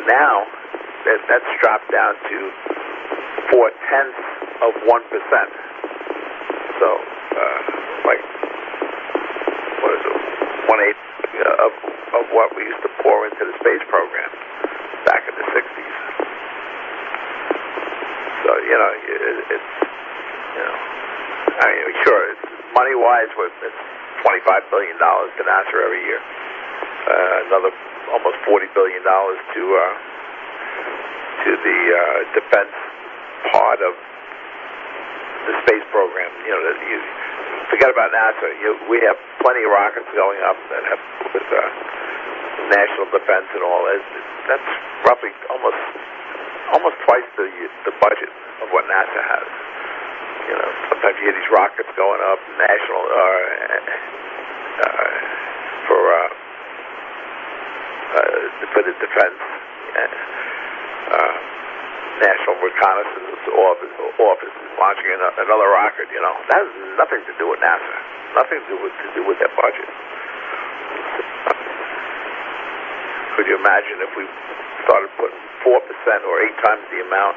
Now, that's dropped down to 0.4%. So, like, what is it? 1/8 of what we used to pour into the space program back in the 60s. So, it's, I mean, sure, it's money-wise, it's $25 billion to NASA every year. Another almost $40 billion to the defense part of the space program. You forget about NASA. We have plenty of rockets going up that have with national defense and all. That's roughly almost twice the budget of what NASA has. Sometimes you hear these rockets going up, national for the defense, National Reconnaissance Office is launching another rocket. That has nothing to do with NASA, nothing to do with their budget. Could you imagine if we started putting 4% or 8 times the amount,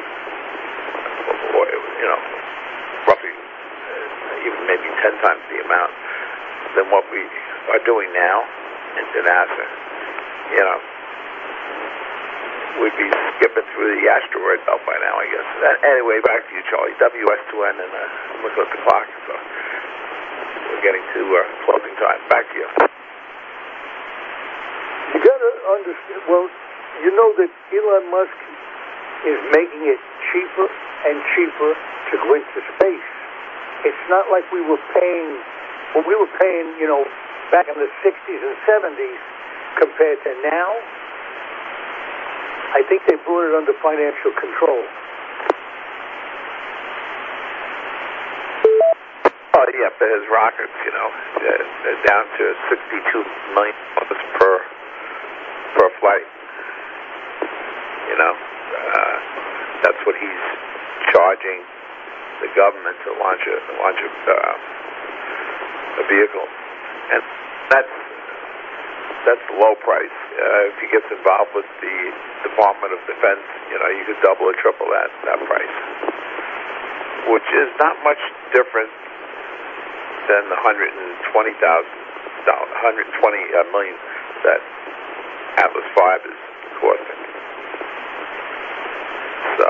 or roughly even maybe 10 times the amount than what we are doing now into NASA? We'd be skipping through the asteroid belt by now, I guess. Anyway, back to you, Charlie. WS2N, and I'm looking at the clock, so we're getting to closing time. Back to you. You got to understand, well, you know that Elon Musk is making it cheaper and cheaper to go into space. It's not like we were paying, back in the 60s and 70s compared to now. I think they brought it under financial control. Oh, yeah, but his rockets, they're down to $62 million per flight. That's what he's charging the government to launch a vehicle, and that's low price. If he gets involved with the Department of Defense, you could double or triple that price, which is not much different than the $120 million that Atlas V is costing. So,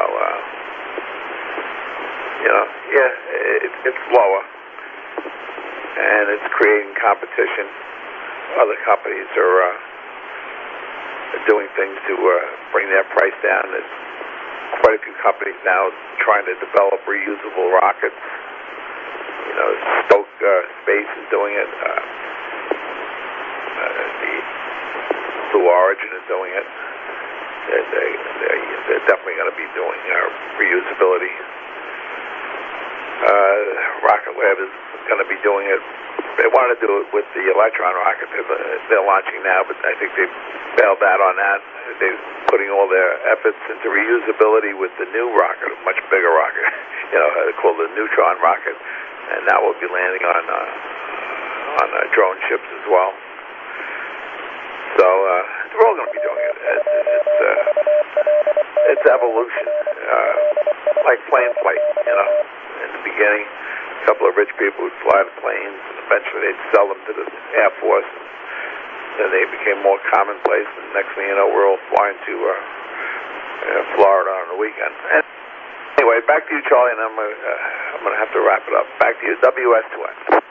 it's lower, and it's creating competition. Other companies are doing things to bring their price down. There's quite a few companies now trying to develop reusable rockets. Stoke Space is doing it. The Blue Origin is doing it. They're definitely going to be doing reusability. Rocket Lab is going to be doing it. They want to do it with the Electron rocket they're launching now, but I think they bailed out on that. They're putting all their efforts into reusability with the new rocket, a much bigger rocket, called the Neutron rocket, and that will be landing on drone ships as well. So they're all going to be doing it. It's evolution, like plane flight. In the beginning, a couple of rich people would fly the planes, and eventually they'd sell them to the Air Force. And then they became more commonplace, and next thing you know, we're all flying to Florida on the weekend. And anyway, back to you, Charlie, and I'm going to have to wrap it up. Back to you, WS2N.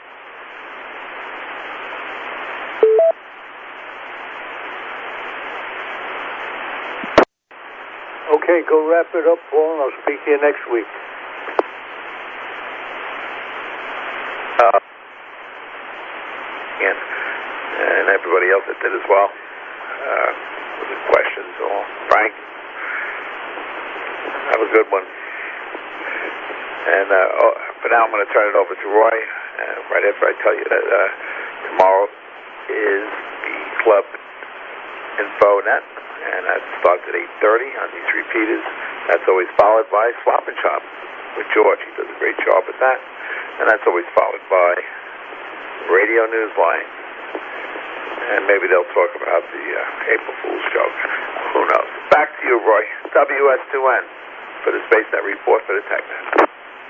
Okay, go wrap it up, Paul, and I'll speak to you next week. And everybody else that did as well. With the questions, or Frank. That was a good one. And for now, I'm going to turn it over to Roy. Right after I tell you that tomorrow is the club InfoNet, and that starts at 8:30 on these repeaters. That's always followed by Swap and Shop with George. He does a great job at that. And that's always followed by Radio Newsline. And maybe they'll talk about the April Fool's joke. Who knows? WS2N for the SpaceNet report for the TechNet.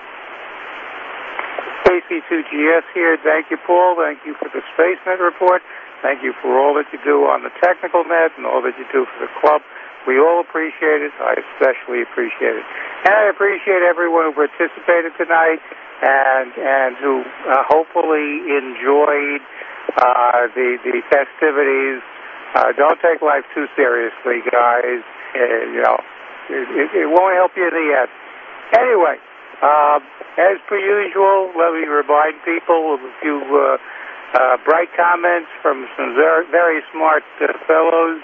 AC2GS here. Thank you, Paul. Thank you for the SpaceNet report. Thank you for all that you do on the technical net and all that you do for the club. We all appreciate it. I especially appreciate it. And I appreciate everyone who participated tonight and who hopefully enjoyed the festivities. Don't take life too seriously, guys. It won't help you in the end. Anyway, as per usual, let me remind people of a few bright comments from some very smart fellows.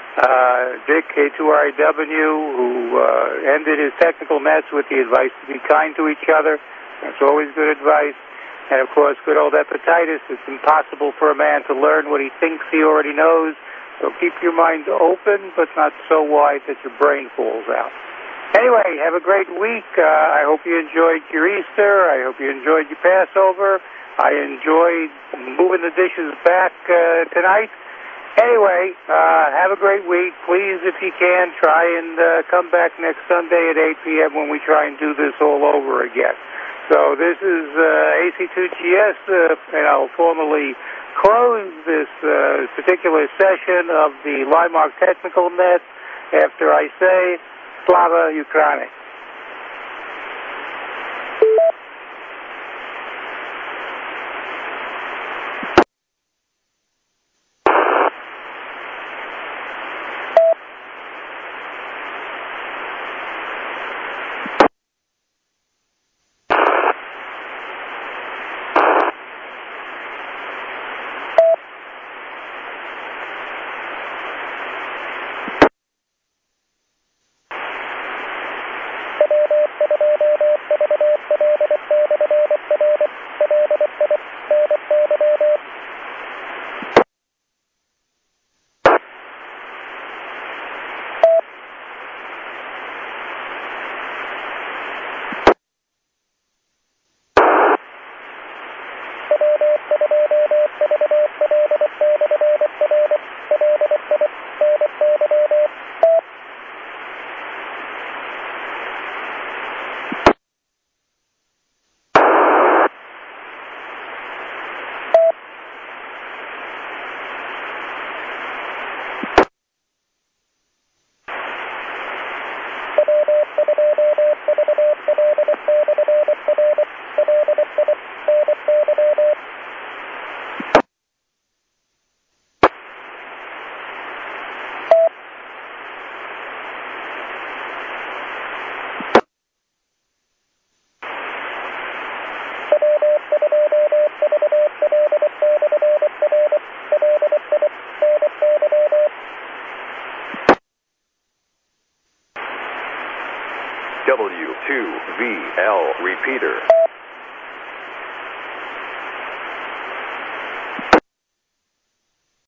Dick, K2RAW, who ended his technical nets with the advice to be kind to each other. That's always good advice. And, of course, good old Epictetus. It's impossible for a man to learn what he thinks he already knows. So keep your mind open, but not so wide that your brain falls out. Anyway, have a great week. I hope you enjoyed your Easter. I hope you enjoyed your Passover. I enjoyed moving the dishes back tonight. Anyway, have a great week. Please, if you can, try and come back next Sunday at 8 p.m. when we try and do this all over again. So this is AC2GS, and I'll formally close this particular session of the Limark Technical Net after I say Slava Ukraini. W2VL repeater.